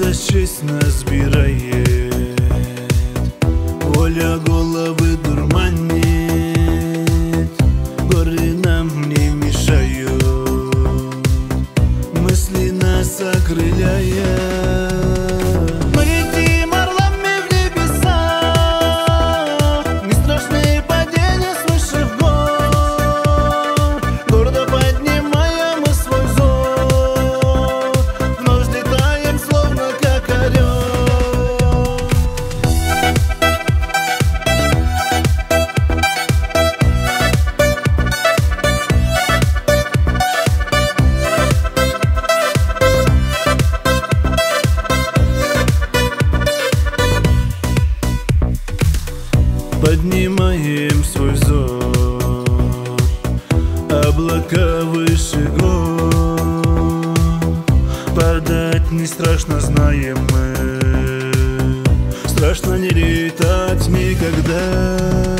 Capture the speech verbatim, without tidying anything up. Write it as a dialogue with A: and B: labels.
A: Власть честь нас сбирает, воля головы дурманит, горы нам не мешают, мысли нас окрыляют. Мы летим орлами в небеса, не страшны падения свыше в гор. Гордо поднимаем мы свой взор, вновь взлетаем, словно как орел. Поднимаем свой взор, облака выше гор. Падать не страшно, знаем мы, страшно не летать никогда.